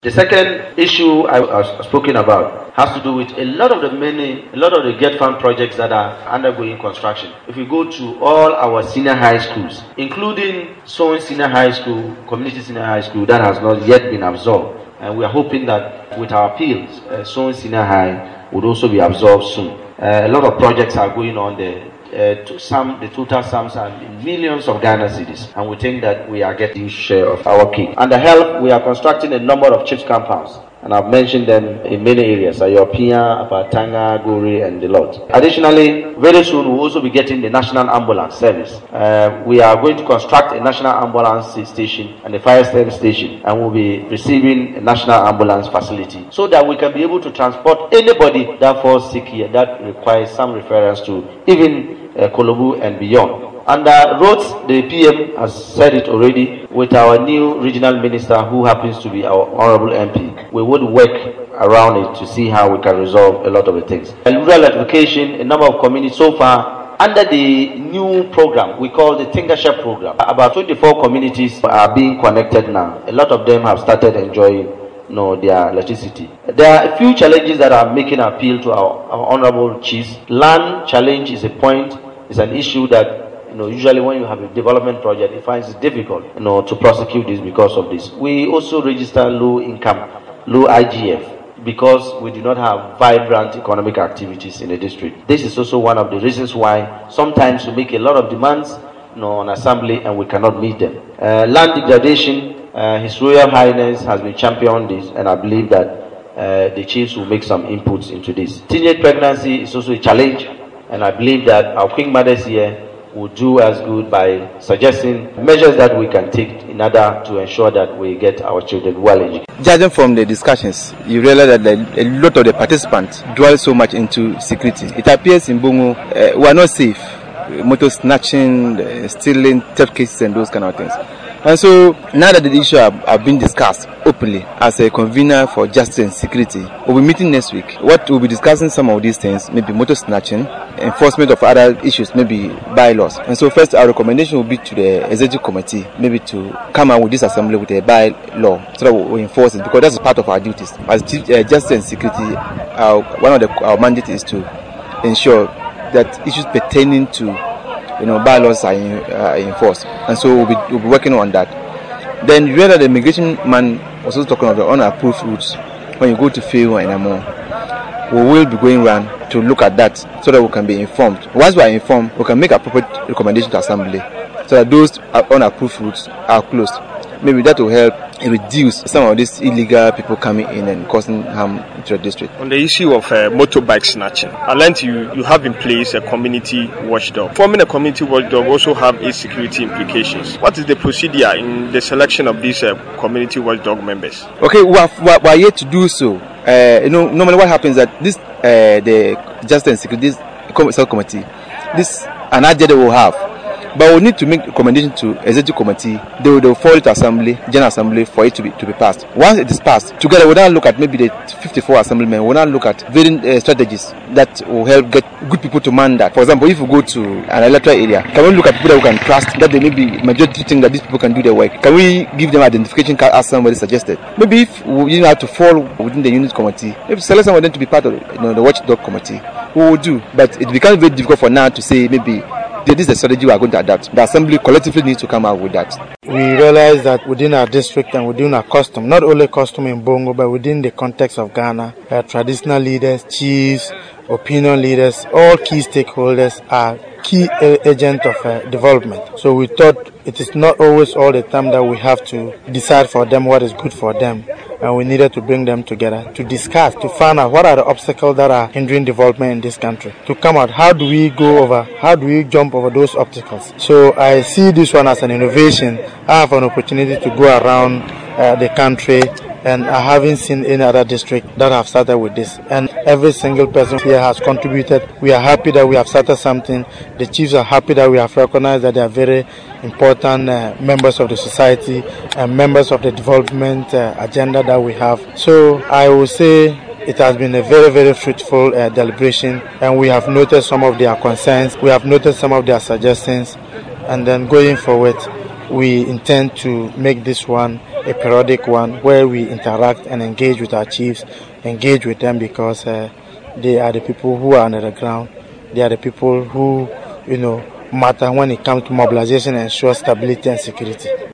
The second issue I was spoken about has to do with a lot of the Get Fund projects that are undergoing construction. If you go to all our senior high schools, including Soin Senior High School, Community Senior High School, that has not yet been absorbed. And we are hoping that with our appeals, Soin Senior High would also be absorbed soon. A lot of projects are going on there. The total sums are in millions of Ghana cedis, and we think that we are getting share of our cake. Under health, we are constructing a number of CHIPS compounds, and I've mentioned them in many areas: Ayopia, Apatanga, Guri, and the lot. Additionally, very soon we'll also be getting the National Ambulance Service. We are going to construct a National Ambulance station and a fire service station, and we'll be receiving a National Ambulance facility so that we can be able to transport anybody that falls sick here that requires some reference to even Kolobu and beyond. Under roads, the PM has said it already, with our new regional minister who happens to be our honorable MP. We would work around it to see how we can resolve a lot of the things. Rural electrification, a number of communities so far, under the new program we call the Tinkershare program, about 24 communities are being connected now. A lot of them have started enjoying their electricity. There are a few challenges that are making appeal to our honorable chiefs. Land challenge is a point, is an issue that usually when you have a development project, it finds it difficult to prosecute this because of this. We also register low income, low IGF, because we do not have vibrant economic activities in the district. This is also one of the reasons why sometimes we make a lot of demands on assembly and we cannot meet them. Land degradation, His Royal Highness has been championing this, and I believe that the chiefs will make some inputs into this. Teenage pregnancy is also a challenge, and I believe that our Queen Mothers here will do as good by suggesting measures that we can take in order to ensure that we get our children well educated. Judging from the discussions, you realize that a lot of the participants dwell so much into security. It appears in Bongo we are not safe. Motor snatching, stealing, theft cases and those kind of things. And so now that the issue have been discussed openly as a convener for justice and security, we'll be meeting next week. What we'll be discussing some of these things, maybe motor snatching, enforcement of other issues, maybe bylaws. And so first our recommendation will be to the executive committee, maybe to come out with this assembly with a bylaw so that we enforce it, because that's part of our duties. As justice and security, one of our mandate is to ensure that issues pertaining to bylaws are enforced, and so we'll be working on that. Then you realize the immigration man was also talking about the unapproved routes. When you go to Feo and Amo, we will be going around to look at that so that we can be informed. Once we are informed, we can make appropriate recommendations to assembly so that those unapproved routes are closed. Maybe that will help reduce some of these illegal people coming in and causing harm to the district. On the issue of motorbike snatching, I learned you have in place a community watchdog. Forming a community watchdog also have its security implications. What is the procedure in the selection of these community watchdog members? Okay, we are yet to do so. Normally what happens is that this the Justice and Security Committee, this an agenda they will have. But we need to make recommendation to executive committee. They will forward it to assembly, general assembly, for it to be passed. Once it is passed, together we now look at maybe the 54 assemblymen. We now look at varying strategies that will help get good people to man that. For example, if we go to an electoral area, can we look at people that we can trust, that they may be majority think that these people can do their work? Can we give them identification card as somebody suggested? Maybe if we have to fall within the unit committee, if select someone to be part of the watchdog committee, we will do. But it becomes very difficult for now to say maybe this is the strategy we are going to adapt. The assembly collectively needs to come out with that. We realize that within our district and within our custom, not only custom in Bongo, but within the context of Ghana, traditional leaders, chiefs, opinion leaders, all key stakeholders are key agents of development. So we thought it is not always all the time that we have to decide for them what is good for them. And we needed to bring them together to discuss, to find out what are the obstacles that are hindering development in this country. To come out, how do we jump over those obstacles? So I see this one as an innovation. I have an opportunity to go around the country, and I haven't seen any other district that have started with this. And every single person here has contributed. We are happy that we have started something. The chiefs are happy that we have recognized that they are very important members of the society and members of the development agenda that we have. So I will say it has been a very, very fruitful deliberation, and we have noted some of their concerns. We have noted some of their suggestions, and then going forward, we intend to make this one a periodic one where we interact and engage with our chiefs, engage with them because they are the people who are under the ground. They are the people who, matter when it comes to mobilization and ensure stability and security.